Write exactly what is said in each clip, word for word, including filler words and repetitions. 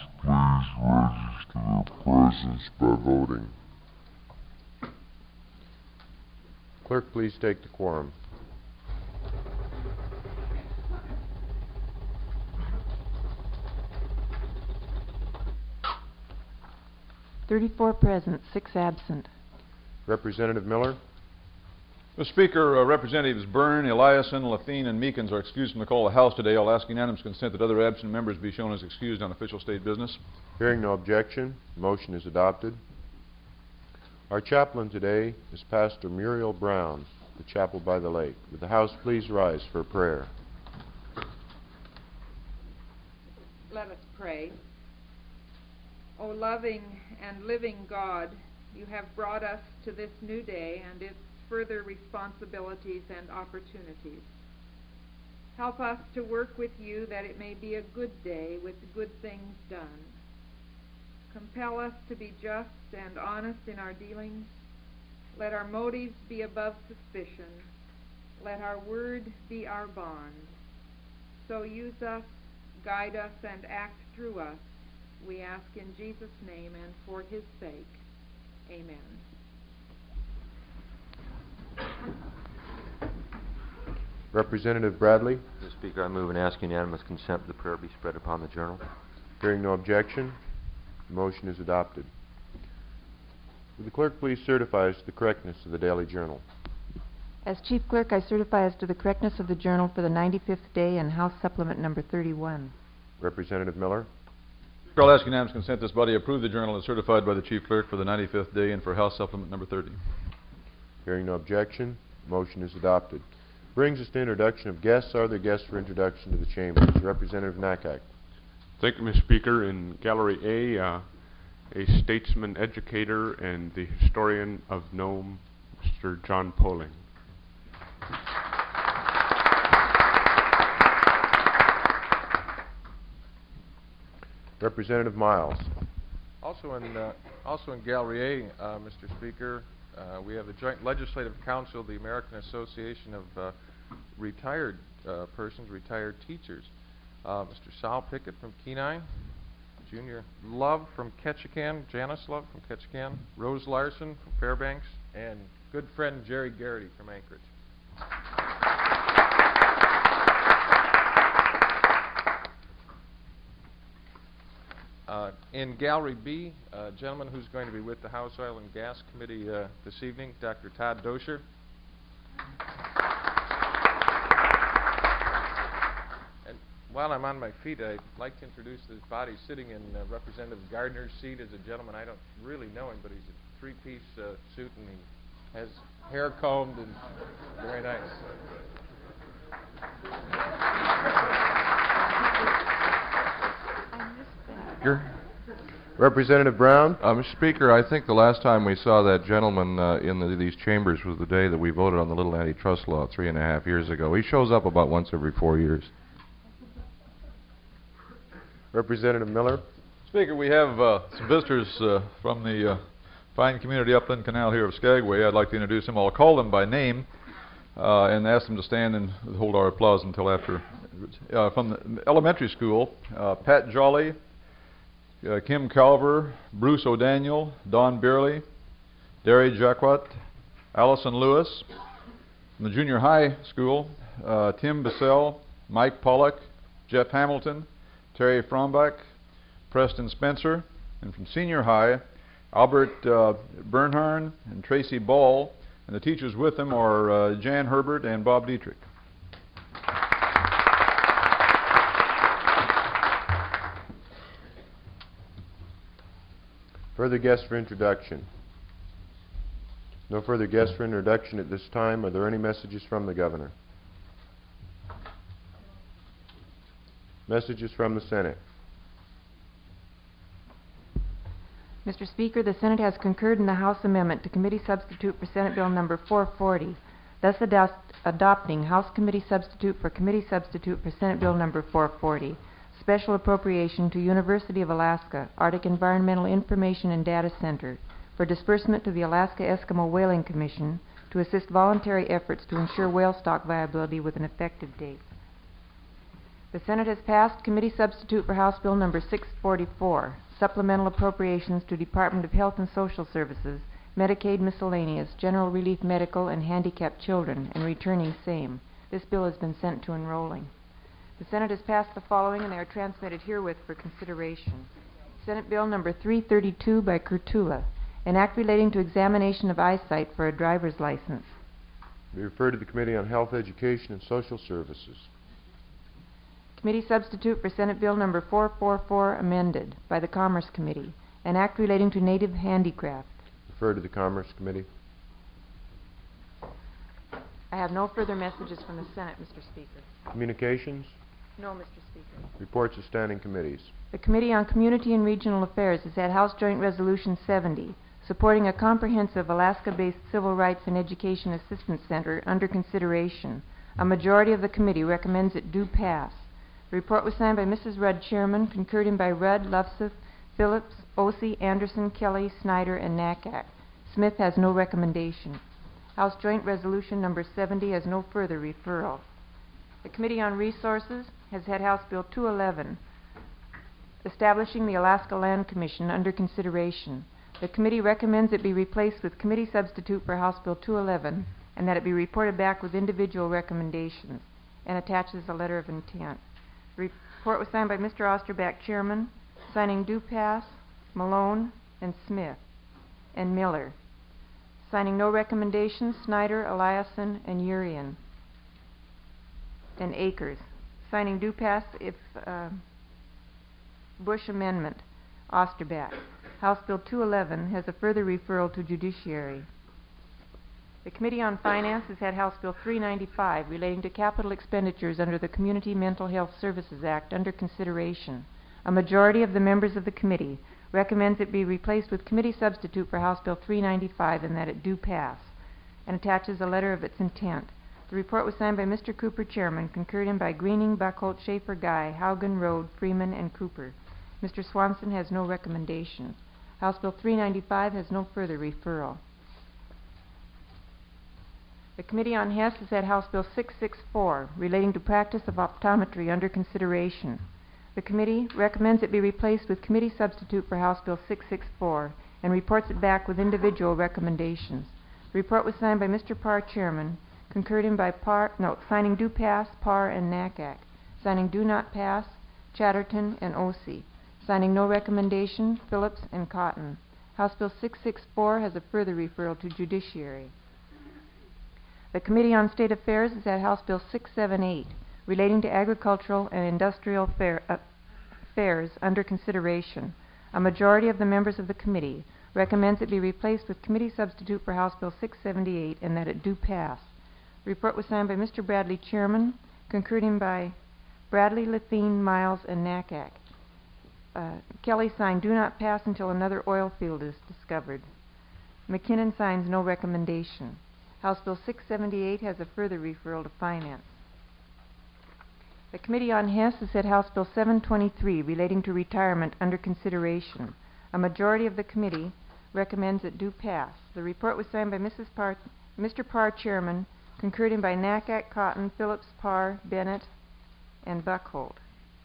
please register their presence by voting. Clerk, please take the quorum. thirty-four present, six absent. Representative Miller? Mister Speaker, uh, Representatives Byrne, Eliason, Lafine, and Meekins are excused from the call of the House today. I'll ask unanimous consent that other absent members be shown as excused on official state business. Hearing no objection, the motion is adopted. Our chaplain today is Pastor Muriel Brown, the Chapel by the Lake. Would the House please rise for prayer? Let us pray. O loving and living God, you have brought us to this new day and its further responsibilities and opportunities. Help us to work with you that it may be a good day with good things done. Compel us to be just and honest in our dealings. Let our motives be above suspicion. Let our word be our bond. So use us, guide us, and act through us. We ask in Jesus' name and for his sake. Amen. Representative Bradley? Mister Speaker, I move and ask unanimous consent that the prayer be spread upon the journal. Hearing no objection, the motion is adopted. Would the clerk please certify as to the correctness of the daily journal? As Chief Clerk, I certify as to the correctness of the journal for the ninety-fifth day and House Supplement number thirty-one. Representative Miller? I'll ask unanimous consent this body approve the journal as certified by the Chief Clerk for the ninety-fifth day and for House Supplement number thirty. Hearing no objection, motion is adopted. Brings us to introduction of guests. Are there guests for introduction to the chambers? Representative Nakak. Thank you, Mister Speaker. In Gallery A, uh, a statesman, educator, and the historian of Nome, Mister John Poling. Representative Miles. Also in uh, also in Gallery A, uh, Mister Speaker, uh, we have the Joint Legislative Council of the American Association of uh, Retired uh, Persons, Retired Teachers. Uh, Mister Sal Pickett from Kenai, Junior Love from Ketchikan, Janice Love from Ketchikan, Rose Larson from Fairbanks, and good friend Jerry Garrity from Anchorage. Uh, in Gallery B, a gentleman who's going to be with the House Oil and Gas Committee uh, this evening, Doctor Todd Dosher. And while I'm on my feet, I'd like to introduce this body sitting in uh, Representative Gardner's seat as a gentleman. I don't really know him, but he's a three-piece uh, suit and he has hair combed and very nice. Representative Brown? Uh, Mister Speaker, I think the last time we saw that gentleman uh, in the, these chambers was the day that we voted on the little antitrust law three and a half years ago. He shows up about once every four years. Representative Miller? Speaker, we have uh, some visitors uh, from the uh, fine community upland canal here of Skagway. I'd like to introduce them. I'll call them by name uh, and ask them to stand and hold our applause until after. Uh, from the elementary school, uh, Pat Jolly, Uh, Kim Calver, Bruce O'Daniel, Don Beerley, Derry Jacquat, Allison Lewis. From the junior high school, uh, Tim Bissell, Mike Pollock, Jeff Hamilton, Terry Frombach, Preston Spencer. And from senior high, Albert uh, Bernharn and Tracy Ball. And the teachers with them are uh, Jan Herbert and Bob Dietrich. Further guests for introduction? No further guests for introduction at this time. Are there any messages from the Governor? Messages from the Senate. Mister Speaker, the Senate has concurred in the House amendment to committee substitute for Senate Bill number four forty, thus ado- adopting House committee substitute for committee substitute for Senate Bill number four forty. Special appropriation to University of Alaska, Arctic Environmental Information and Data Center for disbursement to the Alaska Eskimo Whaling Commission to assist voluntary efforts to ensure whale stock viability with an effective date. The Senate has passed committee substitute for House Bill number six forty-four, supplemental appropriations to Department of Health and Social Services, Medicaid miscellaneous, general relief medical, and handicapped children, and returning same. This bill has been sent to enrolling. The Senate has passed the following, and they are transmitted herewith for consideration. Senate Bill number three thirty-two by Kurtula, an act relating to examination of eyesight for a driver's license. Be referred to the Committee on Health, Education, and Social Services. Committee substitute for Senate Bill number four forty-four amended by the Commerce Committee, an act relating to native handicraft. Referred to the Commerce Committee. I have no further messages from the Senate, Mister Speaker. Communications. No, Mister Speaker. Reports of standing committees. The Committee on Community and Regional Affairs has had House Joint Resolution seventy, supporting a comprehensive Alaska-based Civil Rights and Education Assistance Center under consideration. A majority of the committee recommends it do pass. The report was signed by Missus Rudd, Chairman, concurred in by Rudd, Lufseth, Phillips, Ossie, Anderson, Kelly, Snyder, and Nakak. Smith has no recommendation. House Joint Resolution number seventy has no further referral. The Committee on Resources has had House Bill two eleven, establishing the Alaska Land Commission, under consideration. The committee recommends it be replaced with committee substitute for House Bill two eleven, and that it be reported back with individual recommendations, and attaches a letter of intent. The report was signed by Mister Osterback, Chairman, signing Dupass, Malone, and Smith, and Miller. Signing no recommendations, Snyder, Eliason, and Urian, and Akers. Signing Dupass if uh, Bush Amendment, Osterback. House Bill two eleven has a further referral to Judiciary. The Committee on Finance has had House Bill three ninety-five relating to capital expenditures under the Community Mental Health Services Act under consideration. A majority of the members of the committee recommends it be replaced with committee substitute for House Bill three ninety-five and that it do pass, and attaches a letter of its intent. The report was signed by Mister Cooper, Chairman, concurred in by Greening, Buckholt, Schaefer, Guy, Haugen, Road, Freeman, and Cooper. Mister Swanson has no recommendation. House Bill three ninety-five has no further referral. The Committee on Hess has had House Bill six sixty-four relating to practice of optometry under consideration. The committee recommends it be replaced with committee substitute for House Bill six sixty-four and reports it back with individual recommendations. The report was signed by Mister Parr, Chairman, concurred in by Parr, no, signing do pass, Parr, and Nakak. Signing do not pass, Chatterton and Ossie. Signing no recommendation, Phillips and Cotton. House Bill six sixty-four has a further referral to Judiciary. The Committee on State Affairs has had House Bill six seventy-eight relating to agricultural and industrial fair, uh, affairs under consideration. A majority of the members of the committee recommends it be replaced with committee substitute for House Bill six seventy-eight and that it do pass. The report was signed by Mister Bradley, Chairman, concurred in by Bradley, Lethine, Miles, and Nakak. Uh, Kelly signed do not pass until another oil field is discovered. McKinnon signs no recommendation. House Bill six seventy-eight has a further referral to Finance. The Committee on Hess has had House Bill seven twenty-three relating to retirement under consideration. A majority of the committee recommends it do pass. The report was signed by Missus Parr, Mister Parr, Chairman, concurred in by Nakak, Cotton, Phillips, Parr, Bennett, and Buckholt.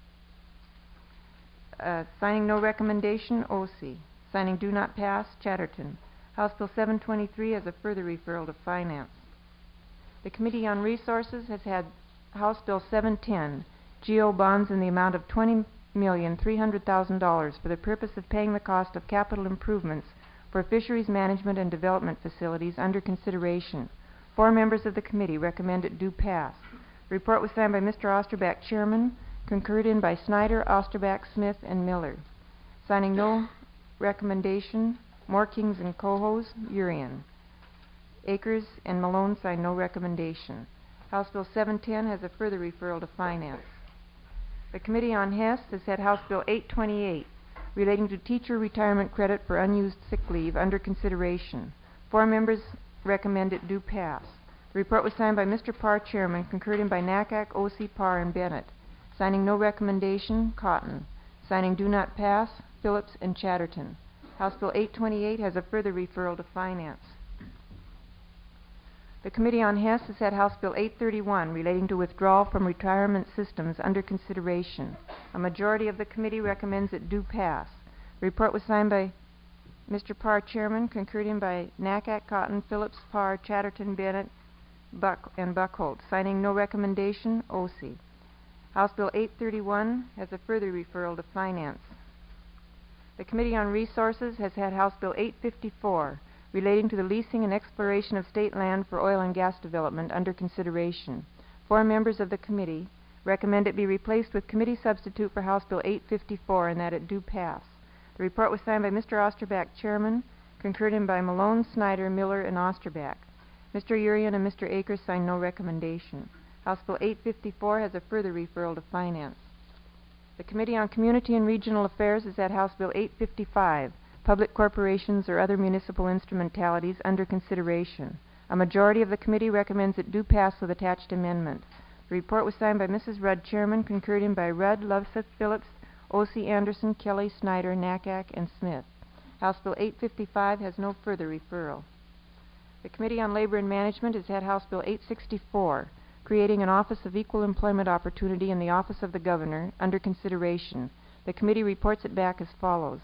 Uh, signing no recommendation, Ossie. Signing do not pass, Chatterton. House Bill seven twenty-three has a further referral to Finance. The Committee on Resources has had House Bill seven ten, G O bonds in the amount of twenty million three hundred thousand dollars for the purpose of paying the cost of capital improvements for fisheries management and development facilities under consideration. Four members of the committee recommend it do pass. The report was signed by Mister Osterback, Chairman, concurred in by Snyder, Osterback, Smith, and Miller. Signing no recommendation, Morkings and Cohos, Urian. Akers and Malone sign no recommendation. House Bill seven ten has a further referral to Finance. The Committee on Hess has had House Bill eight twenty-eight relating to teacher retirement credit for unused sick leave under consideration. Four members recommend it do pass. The report was signed by Mister Parr, Chairman, concurred in by Nakak, Ossie, Parr, and Bennett. Signing no recommendation, Cotton. Signing do not pass, Phillips and Chatterton. House Bill eight twenty-eight has a further referral to Finance. The Committee on Hess has had House Bill eight thirty-one relating to withdrawal from retirement systems under consideration. A majority of the committee recommends it do pass. The report was signed by Mister Parr, Chairman, concurred in by Nakack, Cotton, Phillips, Parr, Chatterton, Bennett, Buck, and Buckholt. Signing no recommendation, O C. House Bill eight thirty-one has a further referral to Finance. The Committee on Resources has had House Bill eight fifty-four relating to the leasing and exploration of state land for oil and gas development under consideration. Four members of the committee recommend it be replaced with committee substitute for House Bill eight fifty-four and that it do pass. The report was signed by Mister Osterbach, Chairman, concurred in by Malone, Snyder, Miller, and Osterbach. Mister Urian and Mister Akers signed no recommendation. House Bill eight fifty-four has a further referral to Finance. The Committee on Community and Regional Affairs has had House Bill eight fifty-five, Public Corporations or Other Municipal Instrumentalities, under consideration. A majority of the committee recommends it do pass with attached amendment. The report was signed by Missus Rudd, Chairman, concurred in by Rudd, Loveseth, Phillips, O C. Anderson, Kelly, Snyder, Nakack, and Smith. House Bill eight fifty-five has no further referral. The Committee on Labor and Management has had House Bill eight sixty-four, creating an Office of Equal Employment Opportunity in the Office of the Governor, under consideration. The committee reports it back as follows.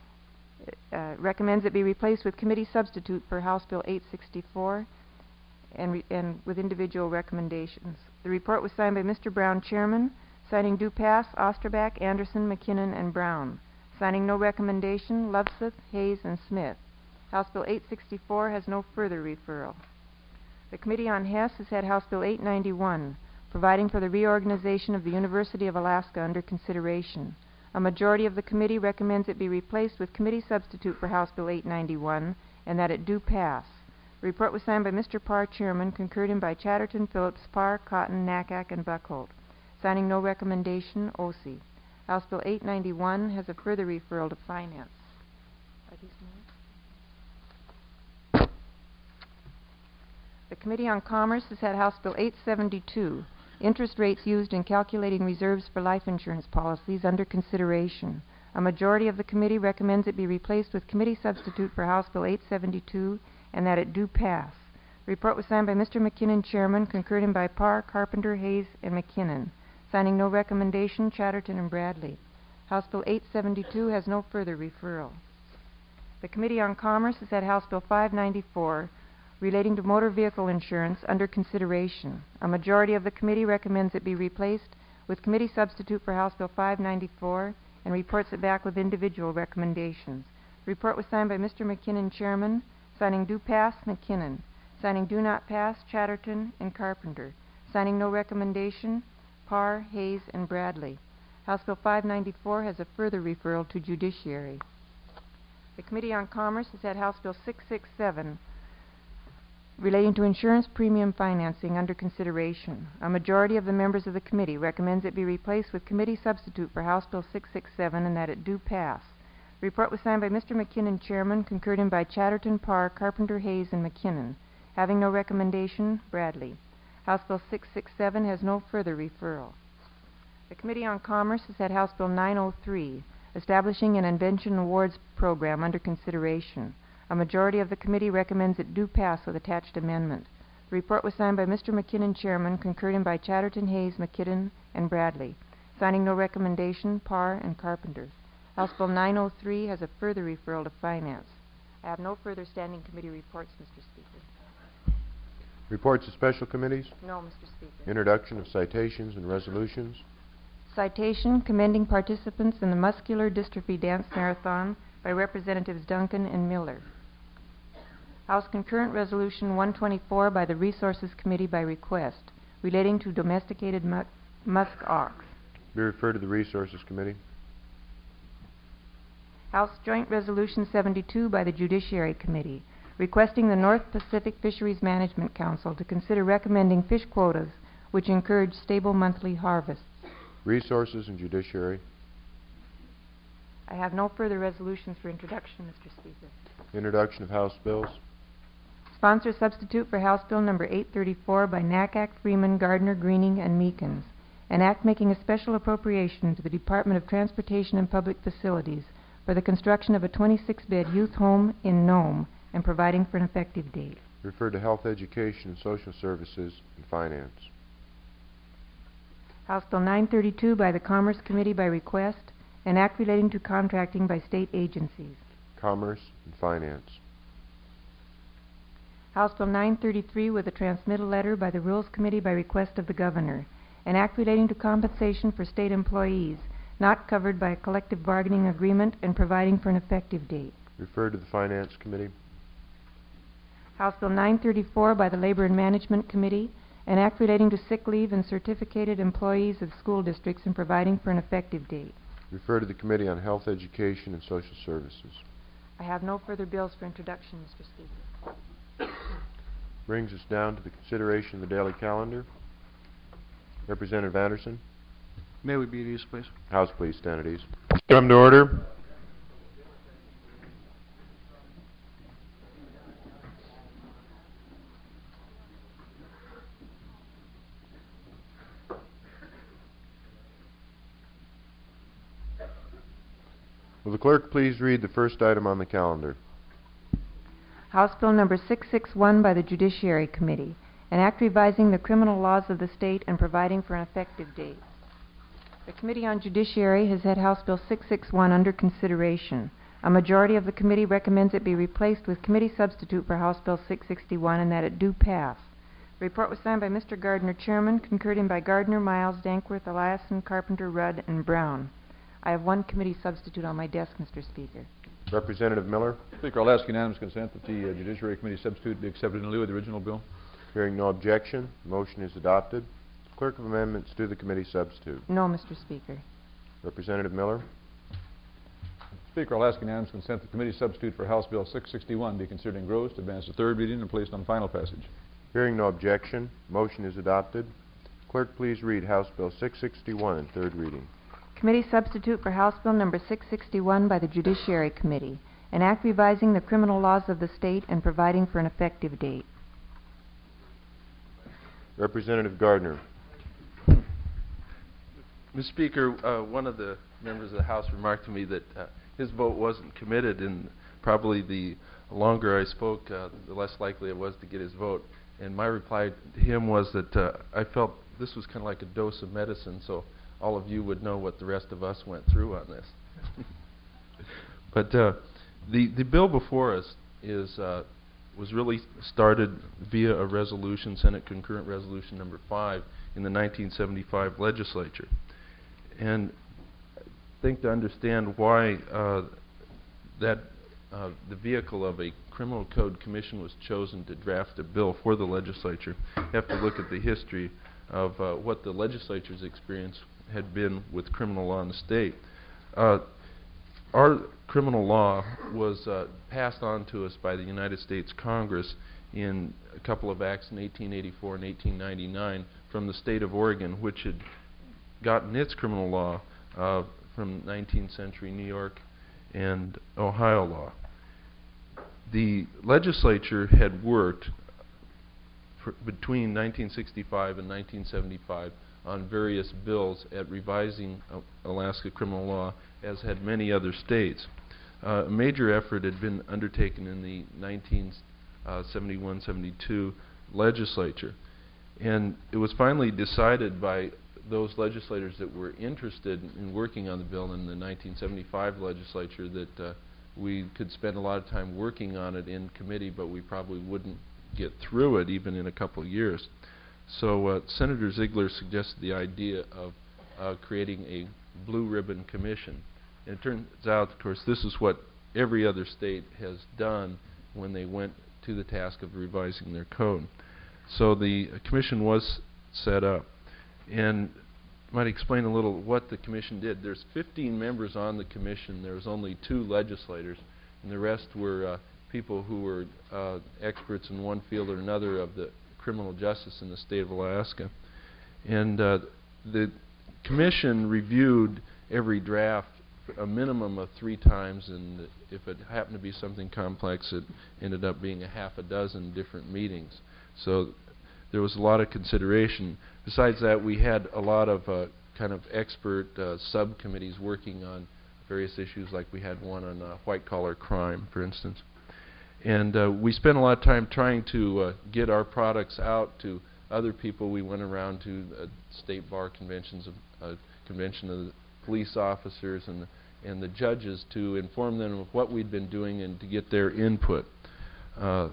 Uh, recommends it be replaced with committee substitute for House Bill eight sixty-four and, re and with individual recommendations. The report was signed by Mister Brown, Chairman, signing do pass, Osterbach, Anderson, McKinnon, and Brown. Signing no recommendation, Loveseth, Hayes, and Smith. House Bill eight sixty-four has no further referral. The Committee on Hess has had House Bill eight ninety-one, providing for the reorganization of the University of Alaska, under consideration. A majority of the committee recommends it be replaced with committee substitute for House Bill eight ninety-one and that it do pass. The report was signed by Mister Parr, Chairman, concurred in by Chatterton, Phillips, Parr, Cotton, Nakack, and Buckholt. Signing no recommendation, O C. House Bill eight ninety-one has a further referral to Finance. Are these mine? The Committee on Commerce has had House Bill eight seventy-two, interest rates used in calculating reserves for life insurance policies, under consideration. A majority of the committee recommends it be replaced with committee substitute for House Bill eight seventy-two and that it do pass. The report was signed by Mister McKinnon, Chairman, concurred in by Parr, Carpenter, Hayes, and McKinnon. Signing no recommendation, Chatterton and Bradley. House Bill eight seventy-two has no further referral. The Committee on Commerce has had House Bill five ninety-four relating to motor vehicle insurance, under consideration. A majority of the committee recommends it be replaced with committee substitute for House Bill five ninety-four and reports it back with individual recommendations. The report was signed by Mister McKinnon, Chairman, signing do pass, McKinnon, signing do not pass, Chatterton and Carpenter, signing no recommendation, Parr, Hayes, and Bradley. House Bill five ninety-four has a further referral to Judiciary. The Committee on Commerce has had House Bill six sixty-seven relating to insurance premium financing, under consideration. A majority of the members of the committee recommends it be replaced with committee substitute for House Bill six sixty-seven and that it do pass. The report was signed by Mister McKinnon, Chairman, concurred in by Chatterton, Parr, Carpenter, Hayes, and McKinnon. Having no recommendation, Bradley. House Bill six sixty-seven has no further referral. The Committee on Commerce has had House Bill nine oh three, establishing an Invention Awards program, under consideration. A majority of the committee recommends it do pass with attached amendment. The report was signed by Mister McKinnon, Chairman, concurred in by Chatterton, Hayes, McKinnon, and Bradley. Signing no recommendation, Parr and Carpenter. House Bill nine oh three has a further referral to Finance. I have no further standing committee reports, Mister Speaker. Reports of special committees. No, Mister Speaker. Introduction of citations and resolutions. Citation commending participants in the Muscular Dystrophy Dance Marathon by Representatives Duncan and Miller. House Concurrent Resolution one twenty-four by the Resources Committee by request, relating to domesticated mu musk ox. Be referred to the Resources Committee. House Joint Resolution seventy-two by the Judiciary Committee, requesting the North Pacific Fisheries Management Council to consider recommending fish quotas which encourage stable monthly harvests. Resources and Judiciary. I have no further resolutions for introduction, Mister Speaker. Introduction of House bills. Sponsor substitute for House Bill number eight thirty-four by Nakack, Freeman, Gardner, Greening, and Meekins. An act making a special appropriation to the Department of Transportation and Public Facilities for the construction of a twenty-six bed youth home in Nome and providing for an effective date. Referred to Health, Education, and Social Services and Finance. House Bill nine thirty-two by the Commerce Committee by request, an act relating to contracting by state agencies. Commerce and Finance. House Bill nine thirty-three with a transmittal letter by the Rules Committee by request of the Governor, an act relating to compensation for state employees not covered by a collective bargaining agreement and providing for an effective date. Referred to the Finance Committee. House Bill nine thirty-four by the Labor and Management Committee, an act relating to sick leave and certificated employees of school districts and providing for an effective date. Referred to the Committee on Health, Education, and Social Services. I have no further bills for introduction, Mister Speaker. Brings us down to the consideration of the daily calendar. Representative Anderson. May we be at ease, please? House, please stand at ease. Come to order. Will the clerk please read the first item on the calendar? House Bill number six sixty-one by the Judiciary Committee, an act revising the criminal laws of the state and providing for an effective date. The Committee on Judiciary has had House Bill six sixty-one under consideration. A majority of the committee recommends it be replaced with committee substitute for House Bill six sixty-one and that it do pass. The report was signed by Mister Gardner, Chairman, concurred in by Gardner, Miles, Dankworth, Eliason, Carpenter, Rudd, and Brown. I have one committee substitute on my desk, Mister Speaker. Representative Miller. Speaker, I'll ask unanimous consent that the uh, Judiciary Committee substitute be accepted in lieu of the original bill. Hearing no objection, the motion is adopted. Clerk of Amendments to the committee substitute. No, Mister Speaker. Representative Miller. Speaker, I'll ask unanimous consent that the committee substitute for House Bill six sixty-one be considered engrossed, advanced to third reading, and placed on final passage. Hearing no objection, motion is adopted. Clerk, please read House Bill six sixty-one, third reading. Committee substitute for House Bill number six sixty-one by the Judiciary Committee, an act revising the criminal laws of the state and providing for an effective date. Representative Gardner. Mister Speaker, uh, one of the members of the House remarked to me that uh, his vote wasn't committed, and probably the longer I spoke, uh, the less likely it was to get his vote. And my reply to him was that uh, I felt this was kind of like a dose of medicine, so all of you would know what the rest of us went through on this. But uh, the the bill before us is uh, was really started via a resolution, Senate Concurrent Resolution Number Five, in the nineteen seventy-five legislature. And I think to understand why uh, that uh, the vehicle of a criminal code commission was chosen to draft a bill for the legislature, you have to look at the history of uh, what the legislature's experience had been with criminal law in the state. Uh, our criminal law was uh, passed on to us by the United States Congress in a couple of acts in eighteen eighty-four and eighteen ninety-nine from the state of Oregon, which had gotten its criminal law uh, from nineteenth century New York and Ohio law. The legislature had worked for between nineteen sixty-five and nineteen seventy-five on various bills at revising uh, Alaska criminal law, as had many other states. Uh, a major effort had been undertaken in the nineteen seventy-one seventy-two legislature, and it was finally decided by those legislators that were interested in working on the bill in the nineteen seventy-five legislature that uh, we could spend a lot of time working on it in committee, but we probably wouldn't get through it even in a couple of years. So uh, Senator Ziegler suggested the idea of uh, creating a blue ribbon commission. And it turns out, of course, this is what every other state has done when they went to the task of revising their code. So the uh, commission was set up. And I might explain a little what the commission did. There's fifteen members on the commission. There was only two legislators, and the rest were uh, people who were uh, experts in one field or another of the criminal justice in the state of Alaska. And uh, the commission reviewed every draft a minimum of three times, and if it happened to be something complex, it ended up being a half a dozen different meetings. So there was a lot of consideration. Besides that, we had a lot of uh, kind of expert uh, subcommittees working on various issues, like we had one on uh, white-collar crime, for instance. And uh, we spent a lot of time trying to uh, get our products out to other people. We went around to uh, state bar conventions, a uh, convention of the police officers and the, and the judges to inform them of what we'd been doing and to get their input. Uh,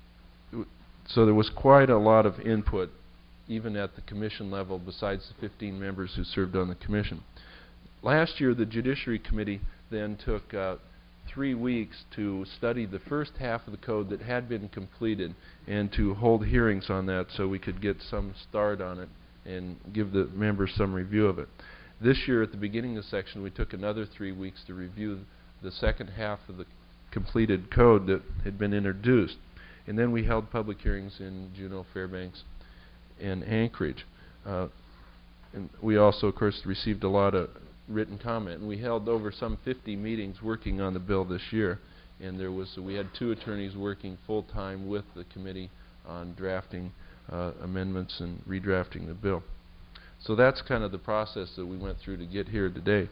so there was quite a lot of input, even at the commission level, besides the fifteen members who served on the commission. Last year, the Judiciary Committee then took uh, three weeks to study the first half of the code that had been completed and to hold hearings on that so we could get some start on it and give the members some review of it. This year, at the beginning of the section, we took another three weeks to review the second half of the completed code that had been introduced. And then we held public hearings in Juneau, Fairbanks, and Anchorage. Uh, and we also, of course, received a lot of written comment. And we held over some fifty meetings working on the bill this year. And there was uh, we had two attorneys working full-time with the committee on drafting uh, amendments and redrafting the bill. So that's kind of the process that we went through to get here today.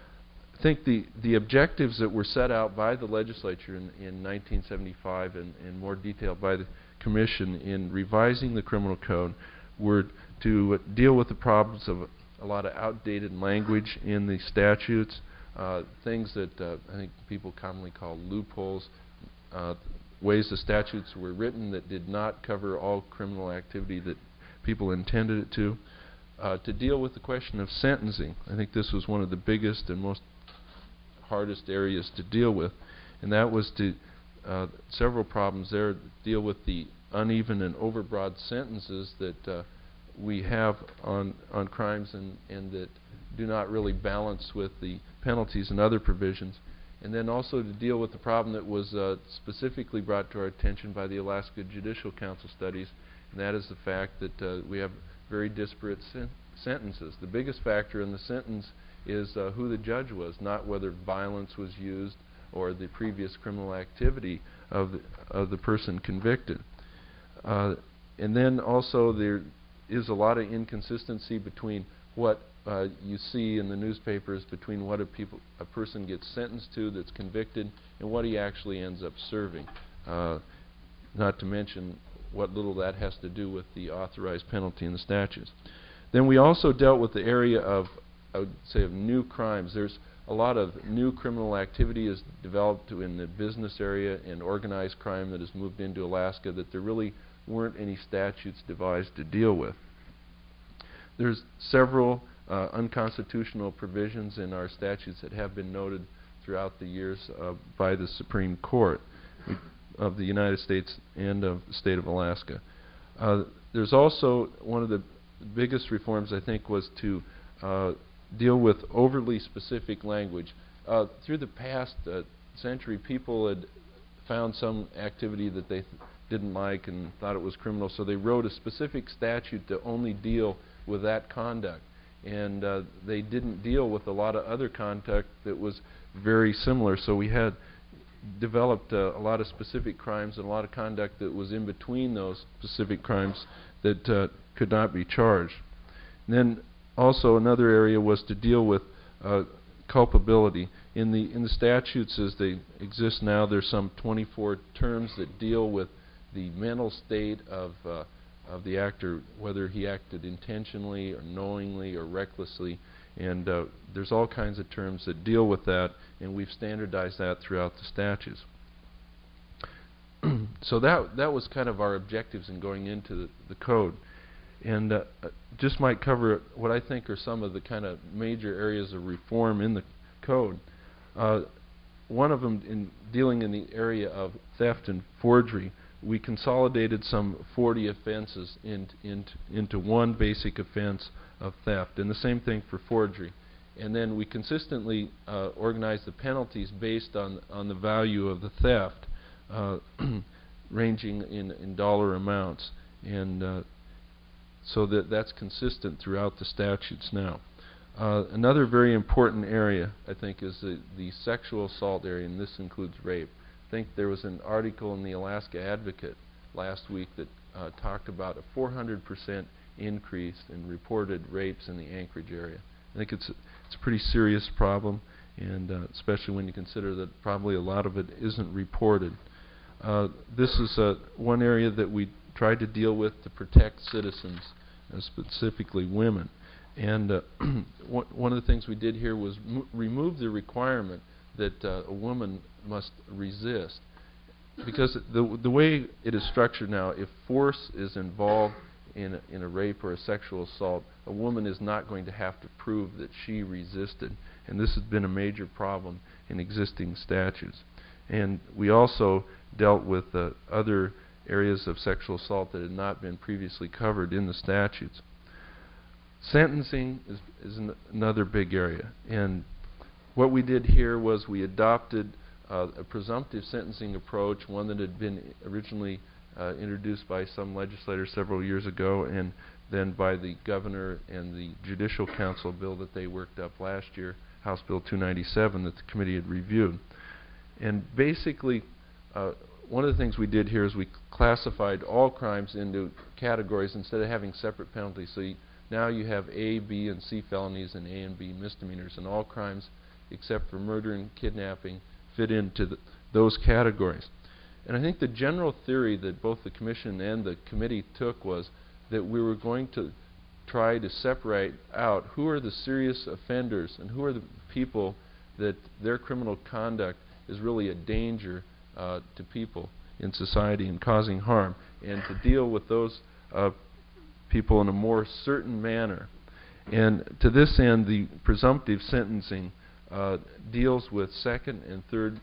I think the, the objectives that were set out by the legislature in, in nineteen seventy-five and in more detail by the Commission in revising the criminal code were to uh, deal with the problems of a lot of outdated language in the statutes, uh, things that uh, I think people commonly call loopholes, uh, ways the statutes were written that did not cover all criminal activity that people intended it to. Uh, to deal with the question of sentencing. I think this was one of the biggest and most hardest areas to deal with, and that was to uh, several problems there. Deal with the uneven and overbroad sentences that uh, we have on on crimes and and that do not really balance with the penalties and other provisions, and then also to deal with the problem that was uh, specifically brought to our attention by the Alaska Judicial Council studies, and that is the fact that uh, we have very disparate sen sentences. The biggest factor in the sentence is uh, who the judge was, not whether violence was used or the previous criminal activity of the, of the person convicted. Uh, and then also there is a lot of inconsistency between what uh, you see in the newspapers between what a, people, a person gets sentenced to that's convicted and what he actually ends up serving. Uh, not to mention what little that has to do with the authorized penalty in the statutes. Then we also dealt with the area of, I would say, of new crimes. There's a lot of new criminal activity is developed in the business area and organized crime that has moved into Alaska that there really weren't any statutes devised to deal with. There's several uh, unconstitutional provisions in our statutes that have been noted throughout the years uh, by the Supreme Court we, of the United States and of the state of Alaska. Uh, there's also one of the biggest reforms, I think, was to uh, deal with overly specific language. Uh, through the past uh, century, people had found some activity that they th didn't like and thought it was criminal, so they wrote a specific statute to only deal with that conduct. And uh, they didn't deal with a lot of other conduct that was very similar, so we had developed uh, a lot of specific crimes and a lot of conduct that was in between those specific crimes that uh, could not be charged. And then also another area was to deal with uh, culpability. In the in the statutes as they exist now, there's some twenty-four terms that deal with the mental state of uh, of the actor, whether he acted intentionally or knowingly or recklessly, and uh, there's all kinds of terms that deal with that, and we've standardized that throughout the statutes. So that that was kind of our objectives in going into the, the code. And uh, just might cover what I think are some of the kind of major areas of reform in the code. Uh, one of them in dealing in the area of theft and forgery, we consolidated some forty offenses in, in, into one basic offense of theft, and the same thing for forgery. And then we consistently uh, organized the penalties based on, on the value of the theft, uh, ranging in, in dollar amounts. And uh, so that that's consistent throughout the statutes now. Uh, another very important area, I think, is the, the sexual assault area, and this includes rape. I think there was an article in the Alaska Advocate last week that uh, talked about a four hundred percent increase in reported rapes in the Anchorage area. I think it's a, it's a pretty serious problem, and uh, especially when you consider that probably a lot of it isn't reported. Uh, this is uh, one area that we tried to deal with to protect citizens, uh, specifically women. And uh, one of the things we did here was m remove the requirement that uh, a woman must resist. Because the, the way it is structured now, if force is involved in a, in a rape or a sexual assault, a woman is not going to have to prove that she resisted. And this has been a major problem in existing statutes. And we also dealt with uh, other areas of sexual assault that had not been previously covered in the statutes. Sentencing is, is an another big area. And what we did here was we adopted uh, a presumptive sentencing approach, one that had been originally uh, introduced by some legislators several years ago, and then by the governor and the Judicial Council bill that they worked up last year, House Bill two ninety-seven, that the committee had reviewed. And basically, uh, one of the things we did here is we classified all crimes into categories instead of having separate penalties. So you, now you have A, B, and C felonies and A and B misdemeanors, and all crimes except for murder and kidnapping fit into the, those categories. And I think the general theory that both the Commission and the committee took was that we were going to try to separate out who are the serious offenders and who are the people that their criminal conduct is really a danger uh, to people in society and causing harm, and to deal with those uh, people in a more certain manner. And to this end, the presumptive sentencing uh, deals with second and third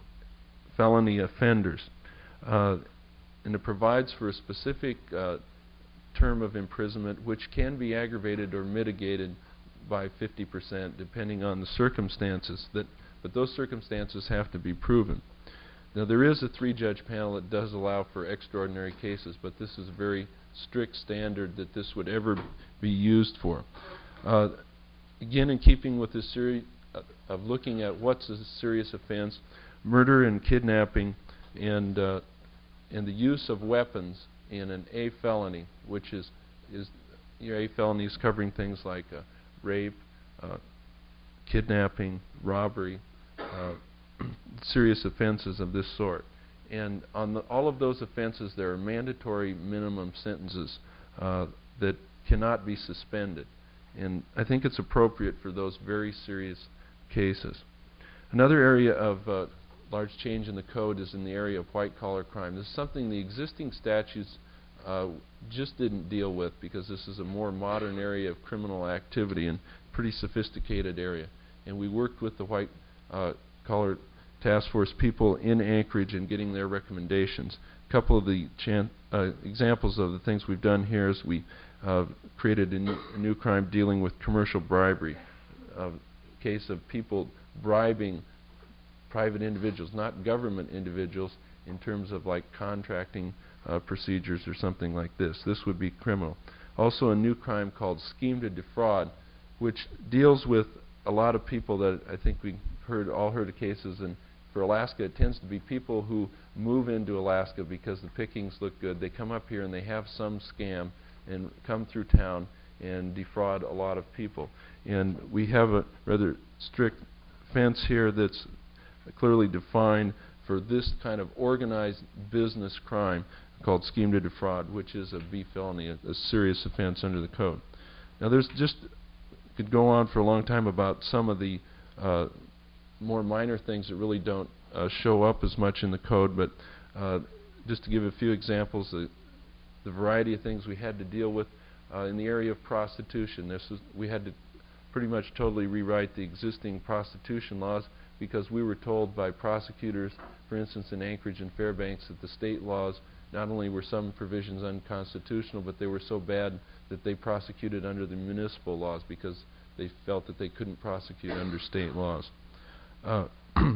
felony offenders. Uh, and it provides for a specific uh, term of imprisonment which can be aggravated or mitigated by fifty percent depending on the circumstances, that, but those circumstances have to be proven. Now there is a three-judge panel that does allow for extraordinary cases, but this is a very strict standard that this would ever be used for. Uh, again, in keeping with this series uh, of looking at what's a serious offense, murder and kidnapping and uh, and the use of weapons in an A felony, which is is your A felonies covering things like uh, rape, uh, kidnapping, robbery, uh, serious offenses of this sort. And on the, all of those offenses, there are mandatory minimum sentences uh, that cannot be suspended. And I think it's appropriate for those very serious cases. Another area of uh, large change in the code is in the area of white-collar crime. This is something the existing statutes uh, just didn't deal with, because this is a more modern area of criminal activity and pretty sophisticated area. And we worked with the white-collar task force people in Anchorage in getting their recommendations. A couple of the chan uh, examples of the things we've done here is we uh, created a new, a new crime dealing with commercial bribery, a case of people bribing private individuals, not government individuals, in terms of like contracting uh, procedures or something like this. This would be criminal. Also a new crime called scheme to defraud, which deals with a lot of people that I think we heard all heard of cases, and for Alaska it tends to be people who move into Alaska because the pickings look good. They come up here and they have some scam and come through town and defraud a lot of people. And we have a rather strict fence here that's clearly defined for this kind of organized business crime called scheme to defraud, which is a B felony, a, a serious offense under the code. Now there's just, could go on for a long time about some of the uh, more minor things that really don't uh, show up as much in the code, but uh, just to give a few examples, the, the variety of things we had to deal with uh, in the area of prostitution. This was, we had to pretty much totally rewrite the existing prostitution laws, because we were told by prosecutors, for instance in Anchorage and Fairbanks, that the state laws, not only were some provisions unconstitutional, but they were so bad that they prosecuted under the municipal laws because they felt that they couldn't prosecute under state laws. Uh,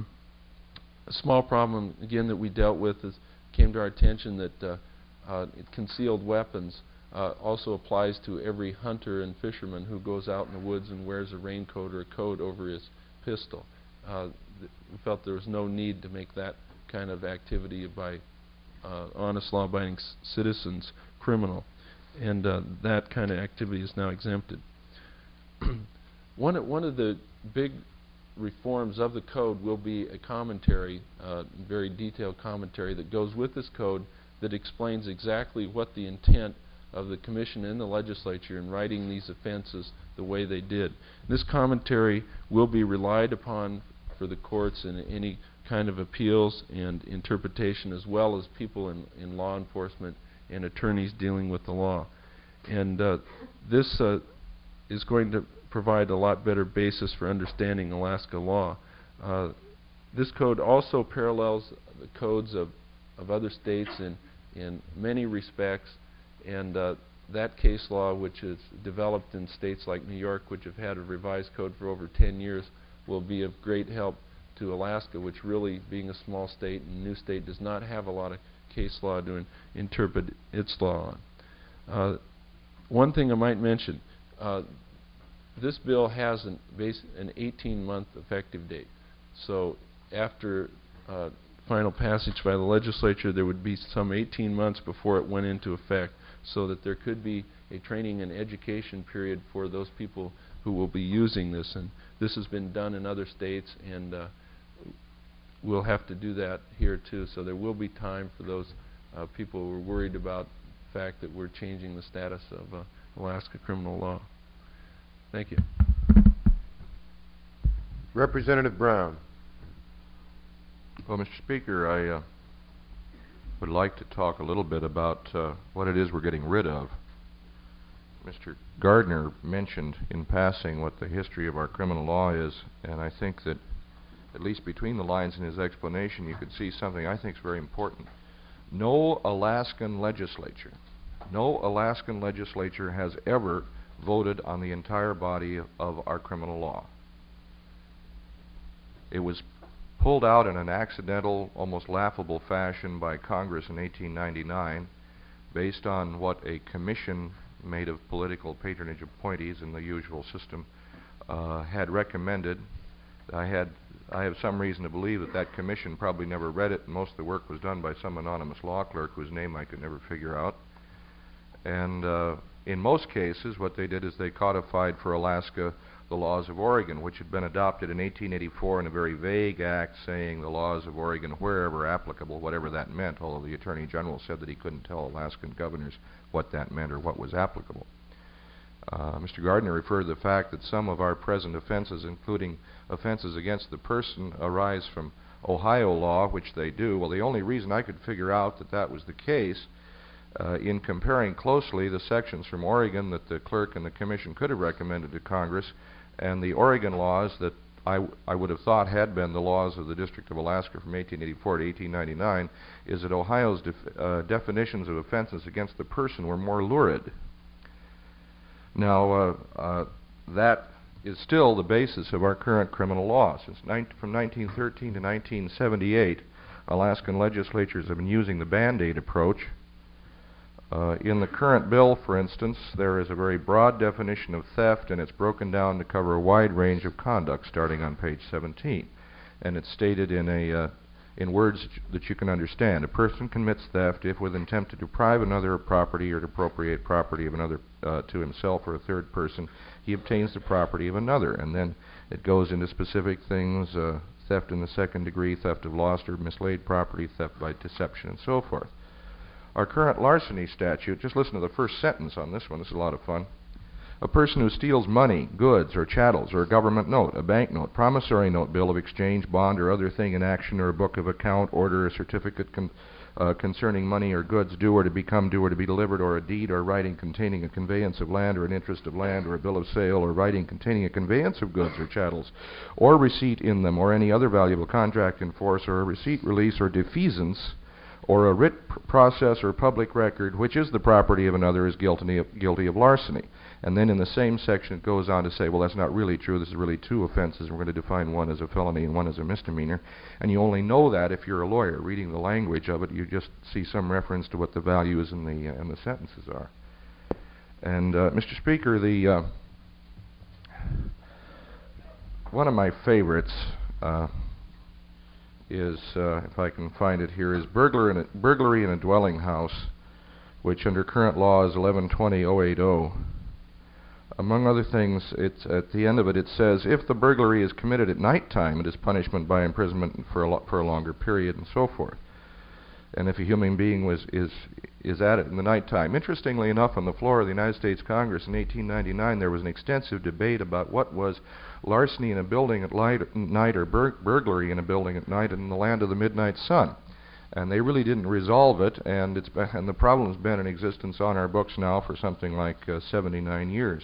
a small problem, again, that we dealt with is, came to our attention that uh, uh, concealed weapons uh, also applies to every hunter and fisherman who goes out in the woods and wears a raincoat or a coat over his pistol. Uh, th we felt there was no need to make that kind of activity by uh, honest, law-abiding citizens criminal, and uh, that kind of activity is now exempted. one, one of the big reforms of the code will be a commentary, uh, very detailed commentary that goes with this code that explains exactly what the intent of the Commission and the legislature in writing these offenses the way they did. This commentary will be relied upon for the courts in any kind of appeals and interpretation, as well as people in, in law enforcement and attorneys dealing with the law. And uh, this uh, is going to provide a lot better basis for understanding Alaska law. Uh, this code also parallels the codes of, of other states in, in many respects, and uh, that case law, which is developed in states like New York, which have had a revised code for over ten years, will be of great help to Alaska, which really, being a small state and new state, does not have a lot of case law to in interpret its law on. Uh, one thing I might mention, uh, this bill has an, base an eighteen month effective date. So after uh, final passage by the legislature, there would be some eighteen months before it went into effect, so that there could be a training and education period for those people who will be using this. And this has been done in other states, and uh, we'll have to do that here too. So there will be time for those uh, people who are worried about the fact that we're changing the status of uh, Alaska criminal law. Thank you. Representative Brown. Well, Mister Speaker, I uh, would like to talk a little bit about uh, what it is we're getting rid of. Mister Gardner mentioned in passing what the history of our criminal law is, and I think that, at least between the lines in his explanation, you could see something I think is very important. No Alaskan legislature, no Alaskan legislature has ever voted on the entire body of our criminal law. It was pulled out in an accidental, almost laughable fashion by Congress in eighteen ninety-nine, based on what a commission made of political patronage appointees in the usual system uh, had recommended. I had I have some reason to believe that that commission probably never read it, and most of the work was done by some anonymous law clerk whose name I could never figure out. And uh, in most cases, what they did is they codified for Alaska the laws of Oregon, which had been adopted in eighteen eighty-four in a very vague act saying the laws of Oregon wherever applicable, whatever that meant, although the Attorney General said that he couldn't tell Alaskan governors what that meant or what was applicable. Uh, Mister Gardner referred to the fact that some of our present offenses, including offenses against the person, arise from Ohio law, which they do. Well, the only reason I could figure out that that was the case, uh, in comparing closely the sections from Oregon that the clerk and the commission could have recommended to Congress and the Oregon laws that I, w I would have thought had been the laws of the District of Alaska from eighteen eighty-four to eighteen ninety-nine, is that Ohio's def uh, definitions of offenses against the person were more lurid. Now, uh, uh, that is still the basis of our current criminal law. Since from nineteen thirteen to nineteen seventy-eight, Alaskan legislatures have been using the Band-Aid approach. Uh, in the current bill, for instance, there is a very broad definition of theft, and it's broken down to cover a wide range of conduct, starting on page seventeen. And it's stated in a uh, in words that you can understand. A person commits theft if, with intent to deprive another of property or to appropriate property of another uh, to himself or a third person, he obtains the property of another. And then it goes into specific things, uh, theft in the second degree, theft of lost or mislaid property, theft by deception, and so forth. Our current larceny statute, just listen to the first sentence on this one, this is a lot of fun. A person who steals money, goods, or chattels, or a government note, a bank note, promissory note, bill of exchange, bond, or other thing in action, or a book of account, order, or certificate con uh, concerning money or goods due or to become due or to be delivered, or a deed or writing containing a conveyance of land or an interest of land, or a bill of sale, or writing containing a conveyance of goods or chattels, or receipt in them, or any other valuable contract in force, or a receipt, release, or defeasance, or a writ pr process or public record, which is the property of another, is guilty of, guilty of larceny. And then in the same section it goes on to say, well, that's not really true. This is really two offenses. We're going to define one as a felony and one as a misdemeanor. And you only know that if you're a lawyer. Reading the language of it, you just see some reference to what the values and the, uh, and the sentences are. And, uh, Mister Speaker, the uh, one of my favorites uh, is, uh, if I can find it here, is burglar in a, burglary in a dwelling house, which under current law is eleven twenty oh eighty. Among other things, it's at the end of it, it says, if the burglary is committed at nighttime, it is punishment by imprisonment for a, lo for a longer period, and so forth. And if a human being was is is at it in the nighttime. Interestingly enough, on the floor of the United States Congress in eighteen ninety-nine, there was an extensive debate about what was larceny in a building at light, night or bur burglary in a building at night in the land of the midnight sun. And they really didn't resolve it, and it's and the problem's been in existence on our books now for something like uh, seventy-nine years.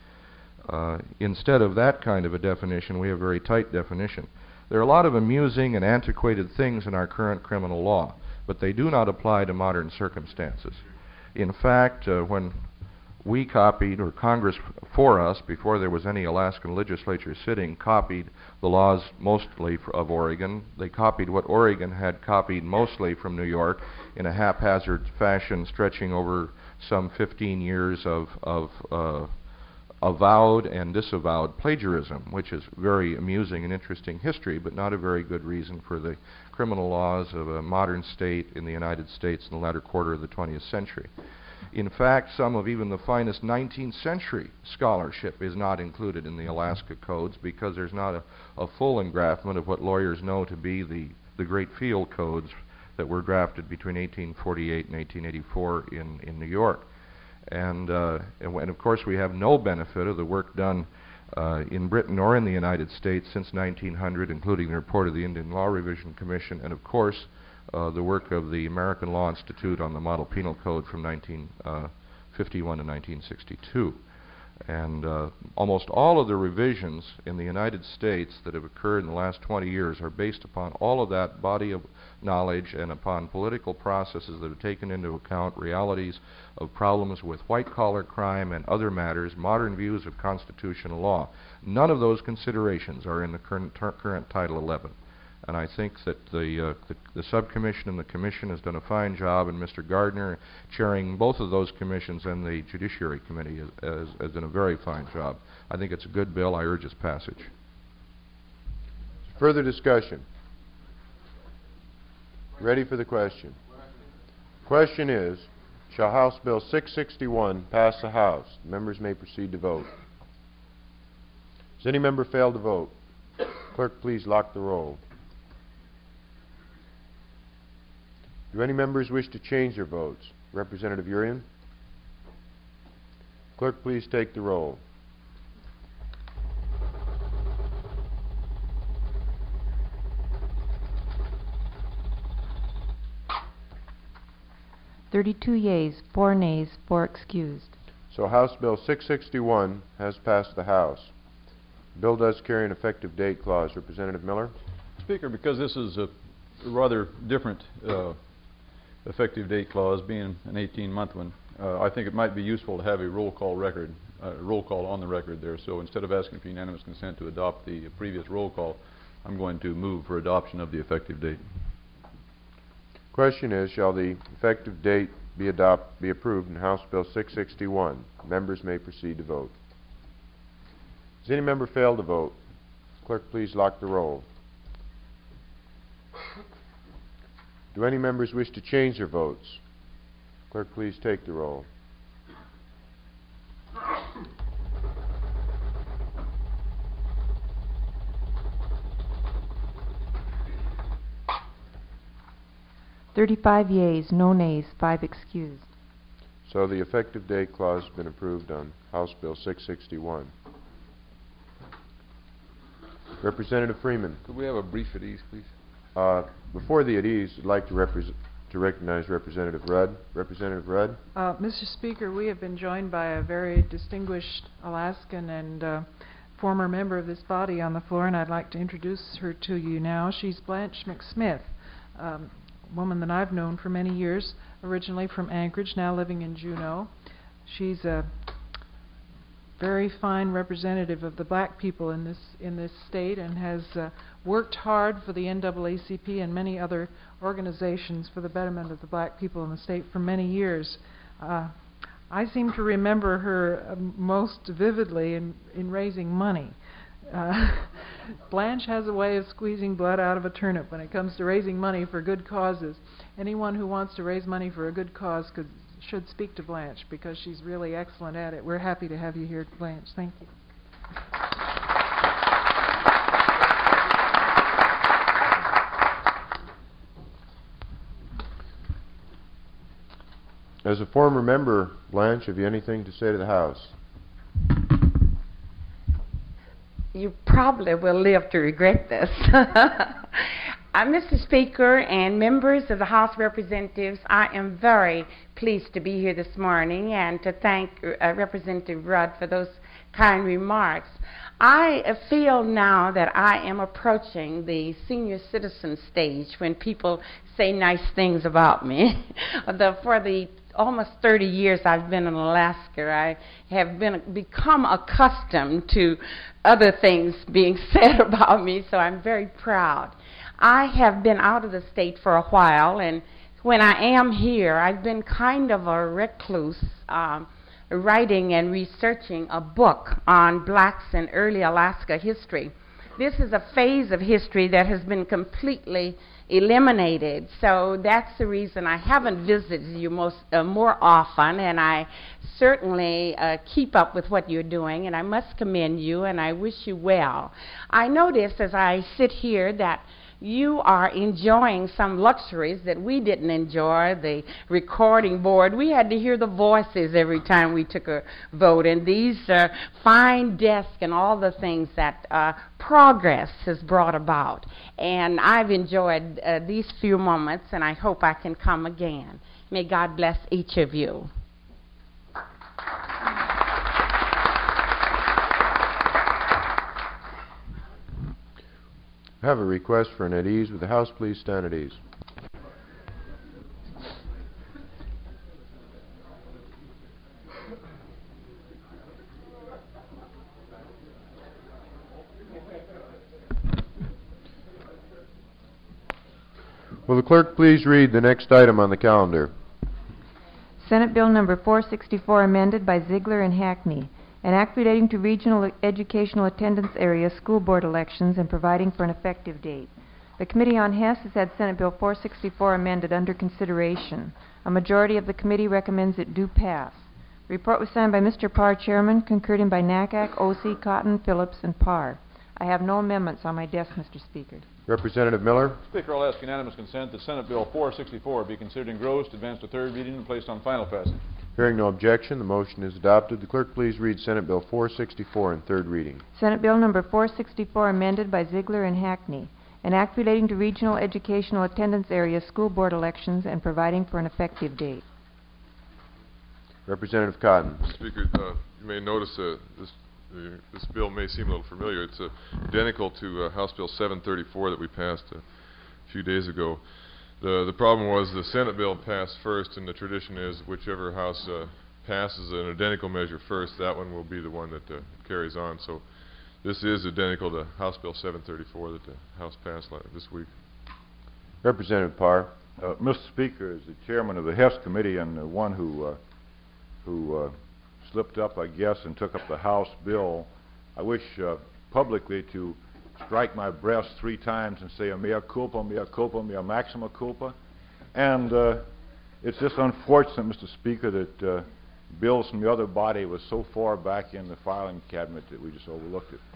Uh, instead of that kind of a definition, we have a very tight definition. There are a lot of amusing and antiquated things in our current criminal law, but they do not apply to modern circumstances. In fact, uh, when we copied, or Congress for us, before there was any Alaskan legislature sitting, copied the laws mostly f of Oregon. They copied what Oregon had copied mostly from New York in a haphazard fashion stretching over some fifteen years of, of uh, avowed and disavowed plagiarism, which is very amusing and interesting history, but not a very good reason for the criminal laws of a modern state in the United States in the latter quarter of the twentieth century. In fact, some of even the finest nineteenth century scholarship is not included in the Alaska codes because there's not a, a full engraftment of what lawyers know to be the, the great field codes that were drafted between eighteen forty-eight and eighteen eighty-four in, in New York. And, uh, and, and of course we have no benefit of the work done uh, in Britain or in the United States since nineteen hundred, including the report of the Indian Law Revision Commission, and of course uh, the work of the American Law Institute on the Model Penal Code from nineteen fifty-one to nineteen sixty-two. And uh, almost all of the revisions in the United States that have occurred in the last twenty years are based upon all of that body of knowledge and upon political processes that have taken into account realities of problems with white-collar crime and other matters, modern views of constitutional law. None of those considerations are in the current, current Title eleven. And I think that the, uh, the, the subcommission and the commission has done a fine job, and Mister Gardner, chairing both of those commissions and the Judiciary Committee, has, has, has done a very fine job. I think it's a good bill. I urge its passage. Further discussion? Ready for the question? Question is, shall House Bill six sixty-one pass the House? Members may proceed to vote. Does any member fail to vote? Clerk, please lock the roll. Do any members wish to change their votes? Representative Urian? Clerk, please take the roll. Thirty-two yeas, four nays, four excused. So House Bill six sixty-one has passed the House. The bill does carry an effective date clause. Representative Miller? Speaker, because this is a rather different uh, effective date clause, being an eighteen month one, uh, I think it might be useful to have a roll call record, uh, roll call on the record there. So instead of asking for unanimous consent to adopt the previous roll call, I'm going to move for adoption of the effective date. Question is, shall the effective date be adopt be approved in House Bill six sixty-one? Members may proceed to vote. Does any member fail to vote? Clerk, please lock the roll. Do any members wish to change their votes? Clerk, please take the roll. Thirty-five yeas, no nays, five excused. So the effective date clause has been approved on House Bill six sixty-one. Representative Freeman. Could we have a brief at ease, please? Uh, before the at ease, I'd like to, repres to recognize Representative Rudd. Representative Rudd. Uh, Mister Speaker, we have been joined by a very distinguished Alaskan and uh, former member of this body on the floor, and I'd like to introduce her to you now. She's Blanche McSmith, um, a woman that I've known for many years, originally from Anchorage, now living in Juneau. She's a very fine representative of the black people in this in this state, and has uh, worked hard for the N double A C P and many other organizations for the betterment of the black people in the state for many years. Uh, I seem to remember her uh, most vividly in, in raising money. Uh, Blanche has a way of squeezing blood out of a turnip when it comes to raising money for good causes. Anyone who wants to raise money for a good cause could should speak to Blanche because she's really excellent at it. We're happy to have you here, Blanche. Thank you. As a former member, Blanche, have you anything to say to the House? You probably will live to regret this. Uh, Mister Speaker and members of the House of Representatives, I am very pleased to be here this morning and to thank uh, Representative Rudd for those kind remarks. I uh, feel now that I am approaching the senior citizen stage when people say nice things about me. the, for the almost thirty years I've been in Alaska, I have been become accustomed to other things being said about me, so I'm very proud. I have been out of the state for a while, and when I am here, I've been kind of a recluse, um, writing and researching a book on blacks in early Alaska history. This is a phase of history that has been completely eliminated, so that's the reason I haven't visited you most, uh, more often, and I certainly uh, keep up with what you're doing, and I must commend you, and I wish you well. I notice as I sit here that you are enjoying some luxuries that we didn't enjoy. The recording board, we had to hear the voices every time we took a vote, and these uh, fine desks and all the things that uh, progress has brought about. And I've enjoyed uh, these few moments, and I hope I can come again. May God bless each of you. I have a request for an at ease. Would the House please stand at ease? Will the clerk please read the next item on the calendar? Senate Bill number four sixty-four, amended by Ziegler and Hackney. An act relating to regional educational attendance area school board elections and providing for an effective date. The Committee on Hess has had Senate Bill four sixty-four amended under consideration. A majority of the committee recommends it do pass. Report was signed by Mister Parr, Chairman, concurred in by N A C A C, O C, Cotton, Phillips, and Parr. I have no amendments on my desk, Mister Speaker. Representative Miller. Speaker, I'll ask unanimous consent that Senate Bill four sixty-four be considered engrossed, advanced to third reading, and placed on final passage. Hearing no objection, the motion is adopted. The clerk please read Senate Bill four sixty-four in third reading. Senate Bill number four sixty-four, amended by Ziegler and Hackney. An act relating to regional educational attendance area school board elections and providing for an effective date. Representative Cotton. Speaker, uh, you may notice uh, this, uh, this bill may seem a little familiar. It's uh, identical to uh, House Bill seven thirty-four that we passed a few days ago. The, the problem was the Senate bill passed first, and the tradition is whichever House uh, passes an identical measure first, that one will be the one that uh, carries on. So this is identical to House Bill seven thirty-four that the House passed this week. Representative Parr. Uh, Mister Speaker, as the chairman of the Hess Committee and the one who, uh, who uh, slipped up, I guess, and took up the House bill, I wish uh, publicly to strike my breast three times and say, mea culpa, mea culpa, mea maxima culpa. And uh, it's just unfortunate, Mister Speaker, that uh, bills from the other body was so far back in the filing cabinet that we just overlooked it.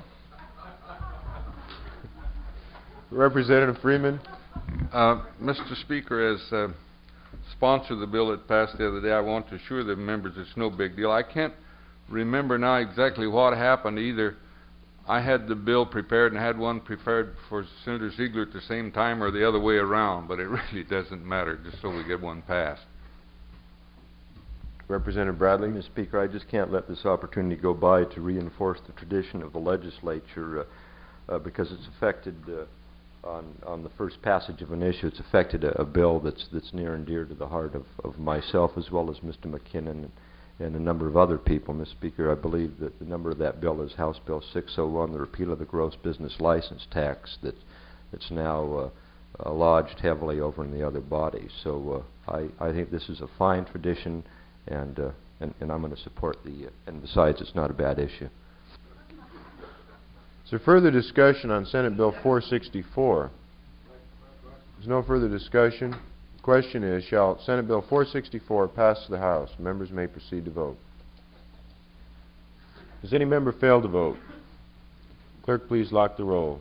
Representative Freeman. Uh, Mister Speaker, as uh, sponsor of the bill that passed the other day, I want to assure the members it's no big deal. I can't remember now exactly what happened. Either I had the bill prepared and had one prepared for Senator Ziegler at the same time, or the other way around, but it really doesn't matter, just so we get one passed. Representative Bradley. Mister Speaker, I just can't let this opportunity go by to reinforce the tradition of the legislature uh, uh, because it's affected uh, on, on the first passage of an issue. It's affected a, a bill that's, that's near and dear to the heart of, of myself as well as Mister McKinnon and, and a number of other people. Mister Speaker, I believe that the number of that bill is House Bill six oh one, the repeal of the gross business license tax that, that's now uh, uh, lodged heavily over in the other body. So uh, I, I think this is a fine tradition, and, uh, and, and I'm going to support the, uh, and besides, it's not a bad issue. Is there further discussion on Senate Bill four sixty-four? There's no further discussion. Question is, shall Senate Bill four sixty-four pass the House? Members may proceed to vote. Does any member fail to vote? Clerk, please lock the roll.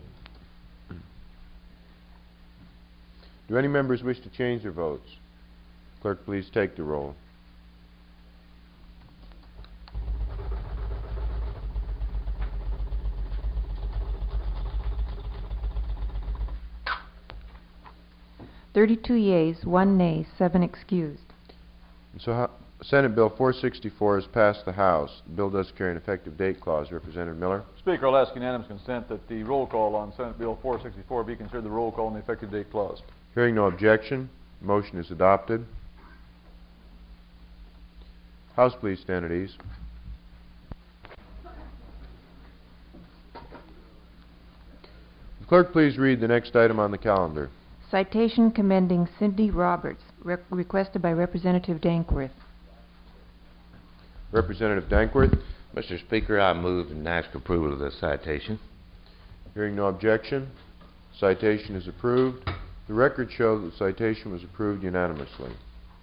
Do any members wish to change their votes? Clerk, please take the roll. Thirty-two yeas, one nay, seven excused. So, ho Senate Bill four sixty-four has passed the House. The bill does carry an effective date clause. Representative Miller. Speaker, I'll ask unanimous consent that the roll call on Senate Bill four sixty-four be considered the roll call on the effective date clause. Hearing no objection, motion is adopted. House, please stand at ease. The clerk, please read the next item on the calendar. Citation commending Cindy Roberts, re requested by Representative Dankworth. Representative Dankworth. Mister Speaker, I move and ask approval of the citation. Hearing no objection, citation is approved. The record shows that the citation was approved unanimously.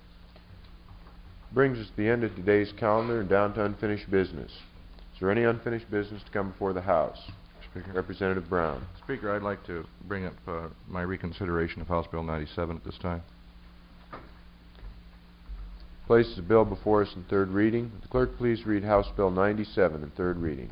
Brings us to the end of today's calendar and down to unfinished business. Is there any unfinished business to come before the House? Speaker. Representative Brown. Speaker, I'd like to bring up uh, my reconsideration of House Bill ninety-seven at this time. Places the bill before us in third reading. Would the clerk please read House Bill ninety-seven in third reading?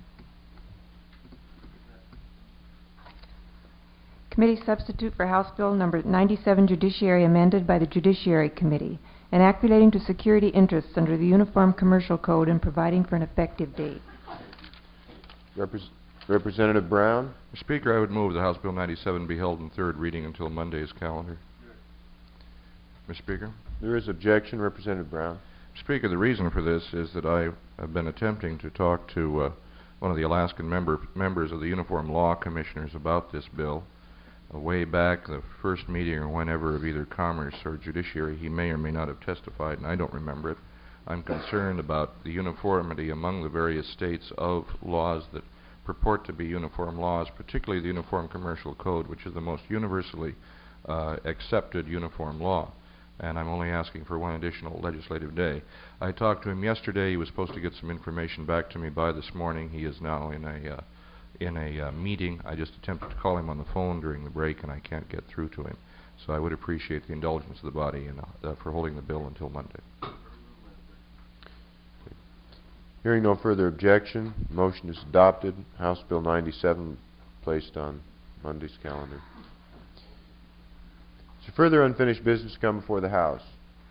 Committee substitute for House Bill number ninety-seven, Judiciary, amended by the Judiciary Committee. An act relating to security interests under the Uniform Commercial Code and providing for an effective date. Repres Representative Brown. Mister Speaker, I would move that House Bill ninety-seven be held in third reading until Monday's calendar. Mister Speaker. There is objection. Representative Brown. Mister Speaker, the reason for this is that I have been attempting to talk to uh, one of the Alaskan member members of the Uniform Law Commissioners about this bill. Uh, way back, the first meeting or whenever of either Commerce or Judiciary, he may or may not have testified, and I don't remember it. I'm concerned about the uniformity among the various states of laws that purport to be uniform laws, particularly the Uniform Commercial Code, which is the most universally uh, accepted uniform law. And I'm only asking for one additional legislative day. I talked to him yesterday. He was supposed to get some information back to me by this morning. He is now in a uh, in a uh, meeting. I just attempted to call him on the phone during the break, and I can't get through to him. So I would appreciate the indulgence of the body in, uh, for holding the bill until Monday. Hearing no further objection, motion is adopted. House Bill ninety-seven placed on Monday's calendar. Is there further unfinished business to come before the House?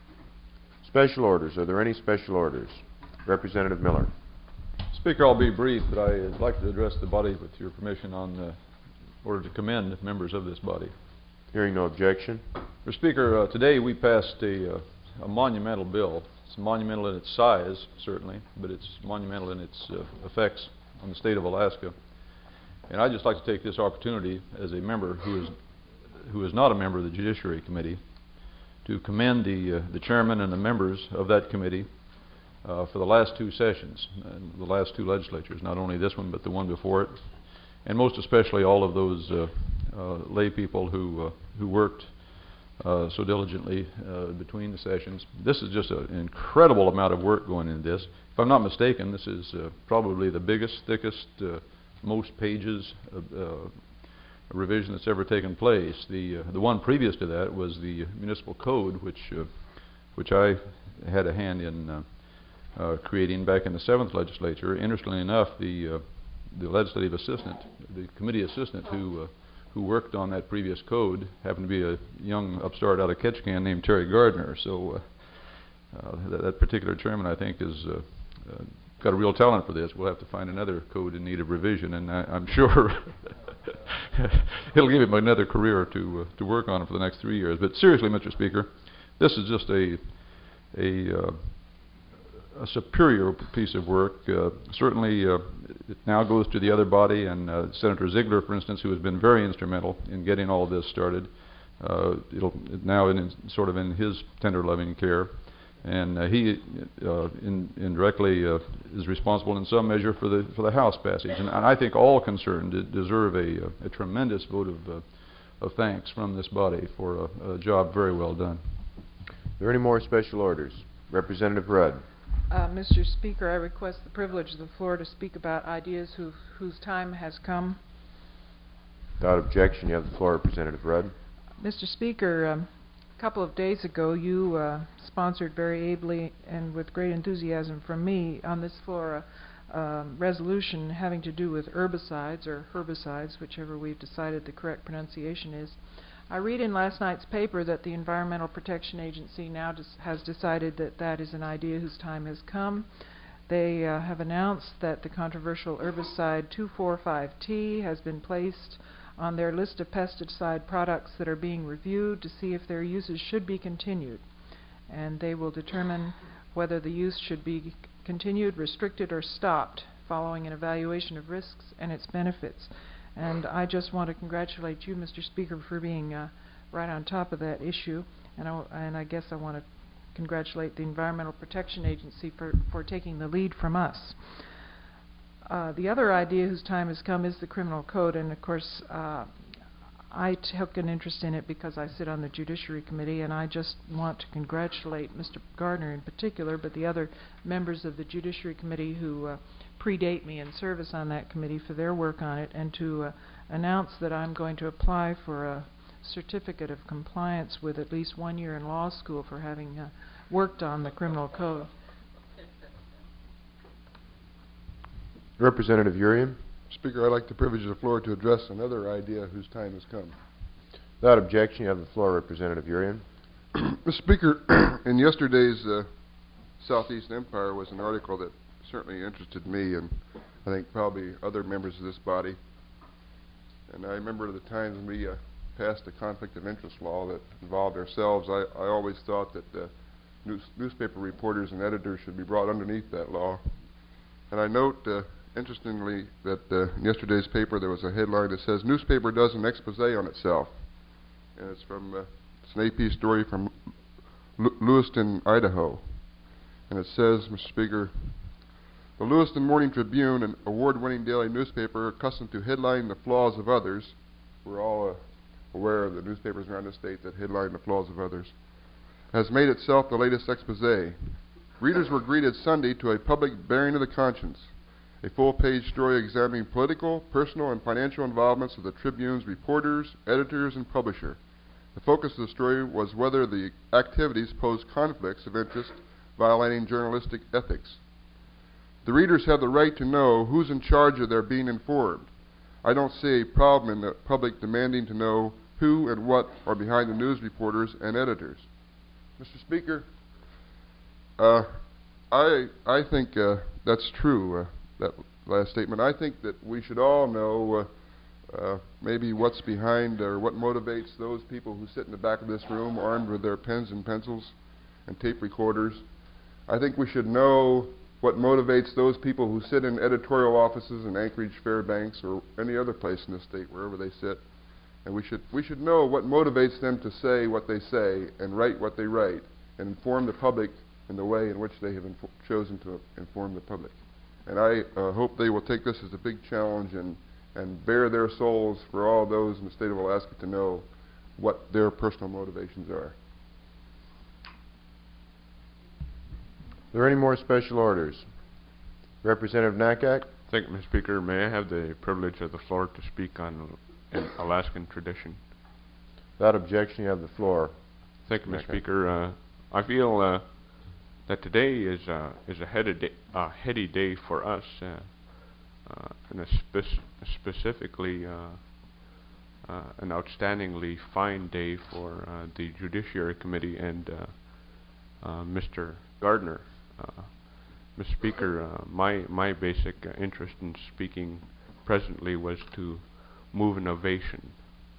Special orders. Are there any special orders? Representative Miller. Speaker, I'll be brief, but I'd like to address the body with your permission on uh, order to commend members of this body. Hearing no objection. Mister Speaker, uh, today we passed a, uh, a monumental bill. It's monumental in its size, certainly, but it's monumental in its uh, effects on the state of Alaska. And I'd just like to take this opportunity as a member who is who is not a member of the Judiciary Committee to commend the uh, the chairman and the members of that committee uh, for the last two sessions, and the last two legislatures, not only this one but the one before it, and most especially all of those uh, uh, lay people who uh, who worked Uh, so diligently uh, between the sessions. This is just an incredible amount of work going into this. If I'm not mistaken, this is uh, probably the biggest, thickest, uh, most pages of uh, revision that's ever taken place. The uh, the one previous to that was the municipal code, which uh, which I had a hand in uh, uh, creating back in the seventh legislature. Interestingly enough, the uh, the legislative assistant, the committee assistant who uh, who worked on that previous code happened to be a young upstart out of Ketchikan named Terry Gardner. So uh, uh, th that particular chairman, I think, has uh, uh, got a real talent for this. We'll have to find another code in need of revision, and I, I'm sure it'll give him another career to uh, to work on it for the next three years. But seriously, Mister Speaker, this is just a a uh, a superior piece of work. Uh, certainly, uh, it now goes to the other body, and uh, Senator Ziegler, for instance, who has been very instrumental in getting all of this started, uh, it'll it now in, in sort of in his tender, loving care, and uh, he uh, in, indirectly uh, is responsible in some measure for the for the House passage. And, and I think all concerned deserve a, a, a tremendous vote of uh, of thanks from this body for a, a job very well done. Are there any more special orders? Representative Rudd. Uh, Mister Speaker, I request the privilege of the floor to speak about ideas who, whose time has come. Without objection, you have the floor, Representative Rudd. Mister Speaker, um, a couple of days ago you uh, sponsored very ably and with great enthusiasm from me on this floor a um, resolution having to do with herbicides or herbicides, whichever we've decided the correct pronunciation is. I read in last night's paper that the Environmental Protection Agency now has decided that that is an idea whose time has come. They uh, have announced that the controversial herbicide two four five T has been placed on their list of pesticide products that are being reviewed to see if their uses should be continued. And they will determine whether the use should be continued, restricted, or stopped following an evaluation of risks and its benefits. And I just want to congratulate you, Mister Speaker, for being uh, right on top of that issue. And I, and I guess I want to congratulate the Environmental Protection Agency for, for taking the lead from us. Uh, the other idea whose time has come is the criminal code. And of course, uh, I took an interest in it because I sit on the Judiciary Committee, and I just want to congratulate Mister Gardner in particular, but the other members of the Judiciary Committee who uh, predate me in service on that committee for their work on it, and to uh, announce that I'm going to apply for a certificate of compliance with at least one year in law school for having uh, worked on the criminal code. Representative Urian. Speaker, I'd like the privilege of the floor to address another idea whose time has come. Without objection, you have the floor, Representative Urian. Mister Speaker, in yesterday's uh, Southeast Empire was an article that certainly interested me, and I think probably other members of this body. And I remember the times when we uh, passed a conflict of interest law that involved ourselves. I, I always thought that uh, news, newspaper reporters and editors should be brought underneath that law. And I note, uh, interestingly, that uh, in yesterday's paper there was a headline that says, "Newspaper does an expose on itself." And it's from, uh, it's an A P story from L Lewiston, Idaho. And it says, Mister Speaker, "The Lewiston Morning Tribune, an award-winning daily newspaper accustomed to headlining the flaws of others," we're all uh, aware of the newspapers around the state that headline the flaws of others, "has made itself the latest expose. Readers were greeted Sunday to a public bearing of the conscience, a full-page story examining political, personal, and financial involvements of the Tribune's reporters, editors, and publisher. The focus of the story was whether the activities posed conflicts of interest violating journalistic ethics. The readers have the right to know who's in charge of their being informed. I don't see a problem in the public demanding to know who and what are behind the news reporters and editors." Mister Speaker, uh, I I think uh, that's true, uh, that last statement. I think that we should all know uh, uh, maybe what's behind or what motivates those people who sit in the back of this room armed with their pens and pencils and tape recorders. I think we should know what motivates those people who sit in editorial offices in Anchorage, Fairbanks, or any other place in the state, wherever they sit. And we should, we should know what motivates them to say what they say and write what they write and inform the public in the way in which they have chosen to inform the public. And I uh, hope they will take this as a big challenge and, and bare their souls for all those in the state of Alaska to know what their personal motivations are. Are there any more special orders? Representative Nakak. Thank you, Mister Speaker. May I have the privilege of the floor to speak on an Alaskan tradition? Without objection, you have the floor. Thank you, Mister Speaker. Uh, I feel uh, that today is uh, is a heady day, uh, heady day for us, uh, uh, and a spec specifically uh, uh, an outstandingly fine day for uh, the Judiciary Committee and uh, uh, Mister Gardner. Uh, Mister Speaker, uh, my my basic uh, interest in speaking presently was to move an ovation.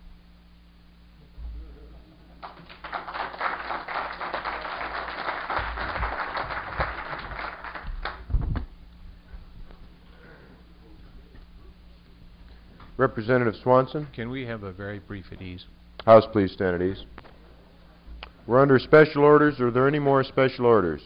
Representative Swanson. Can we have a very brief at ease? House, please stand at ease. We're under special orders. Are there any more special orders?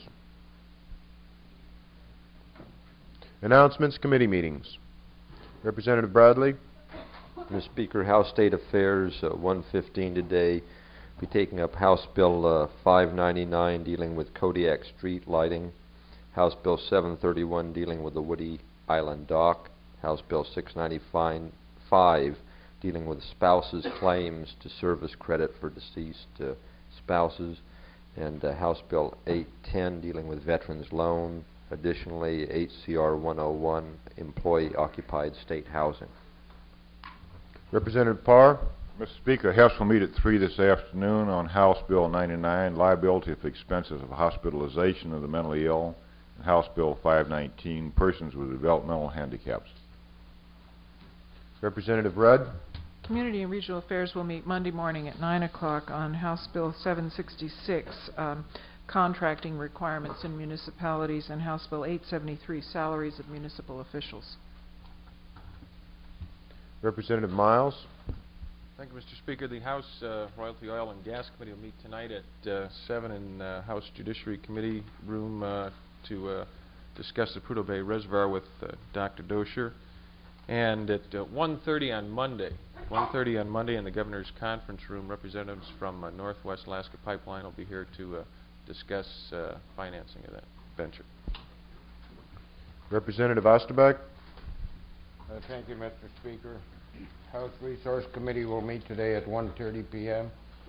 Announcements, committee meetings. Representative Bradley. Mister Speaker, House State Affairs uh, one fifteen today. Be taking up House Bill uh, five ninety-nine dealing with Kodiak Street lighting, House Bill seven thirty-one dealing with the Woody Island dock, House Bill six ninety-five dealing with spouses' claims to service credit for deceased uh, spouses, and uh, House Bill eight ten dealing with veterans loan. Additionally, H C R one oh one, employee-occupied state housing. Representative Parr. Mister Speaker, House will meet at three this afternoon on House Bill ninety-nine, liability for expenses of hospitalization of the mentally ill, and House Bill five nineteen, persons with developmental handicaps. Representative Rudd. Community and Regional Affairs will meet Monday morning at nine o'clock on House Bill seven sixty-six, um, contracting requirements in municipalities, and House Bill eight seventy-three, salaries of municipal officials. Representative Miles. Thank you, Mister Speaker. The House uh, Royalty Oil and Gas Committee will meet tonight at uh, seven in uh, House Judiciary Committee room uh, to uh, discuss the Prudhoe Bay Reservoir with uh, Doctor Dosher. And at uh, one thirty on Monday, one thirty on Monday in the Governor's Conference Room, representatives from uh, Northwest Alaska Pipeline will be here to uh, discuss uh, financing of that venture. Representative Osterbeck. Uh, thank you, Mister Speaker. House Resource Committee will meet today at one thirty p m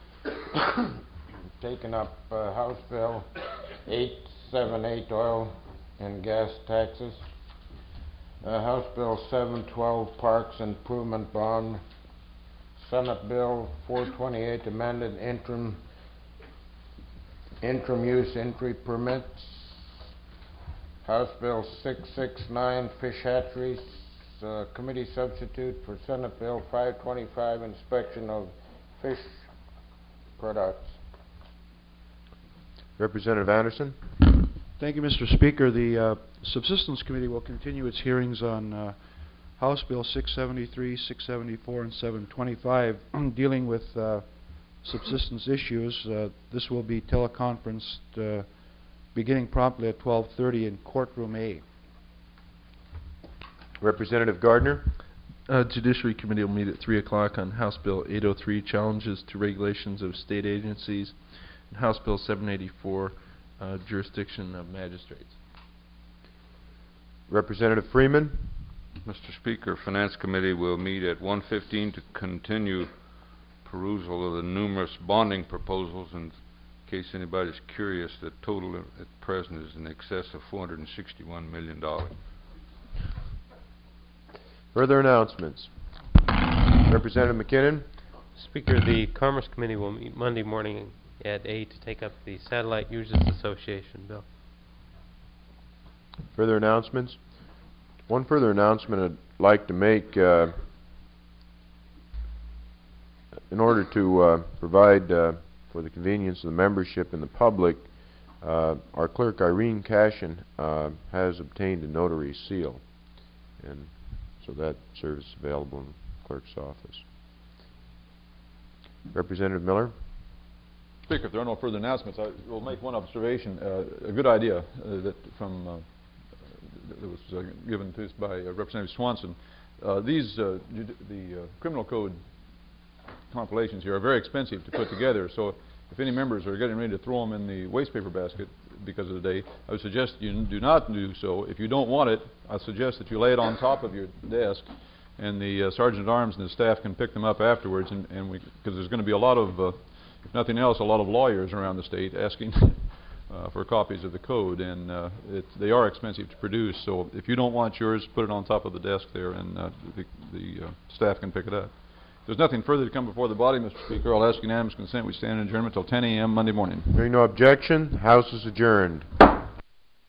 Taking up uh, House Bill eight seventy-eight, oil and gas taxes. Uh, House Bill seven twelve, Parks Improvement Bond. Senate Bill four twenty-eight, amended interim interim use entry permits. House Bill six sixty-nine, fish hatcheries. Uh, committee substitute for Senate Bill five twenty-five, inspection of fish products. Representative Anderson. Thank you, Mister Speaker. The uh, Subsistence Committee will continue its hearings on uh, House Bill six seventy-three, six seventy-four, and seven twenty-five dealing with uh, subsistence issues. Uh, this will be teleconferenced uh, beginning promptly at twelve thirty in Courtroom A. Representative Gardner. Uh, Judiciary Committee will meet at three o'clock on House Bill eight oh three, challenges to regulations of state agencies, and House Bill seven eighty-four, uh, jurisdiction of magistrates. Representative Freeman. Mister Speaker, Finance Committee will meet at one fifteen to continue perusal of the numerous bonding proposals. In case anybody's curious, the total at present is in excess of four hundred sixty-one million dollars. Further announcements. Representative McKinnon. Speaker, the Commerce Committee will meet Monday morning at eight to take up the Satellite Users Association bill. Further announcements. One further announcement I'd like to make. Uh, in order to uh, provide uh, for the convenience of the membership and the public, uh, our clerk Irene Cashin uh, has obtained a notary seal, and so that service is available in the clerk's office. Representative Miller. Speaker, if there are no further announcements, I will make one observation. Uh, a good idea uh, that from uh, that was uh, given to us by uh, Representative Swanson. Uh, these uh, the uh, criminal code compilations here are very expensive to put together. So, if any members are getting ready to throw them in the waste paper basket because of the day, I would suggest you do not do so. If you don't want it, I suggest that you lay it on top of your desk, and the uh, Sergeant at Arms and the staff can pick them up afterwards. And, and we, because there's going to be a lot of, uh, if nothing else, a lot of lawyers around the state asking uh, for copies of the code, and uh, it, they are expensive to produce. So if you don't want yours, put it on top of the desk there, and uh, the, the uh, staff can pick it up. If there's nothing further to come before the body, Mister Speaker, I'll ask unanimous consent. We stand in adjournment until ten A M Monday morning. Hearing no objection, the House is adjourned.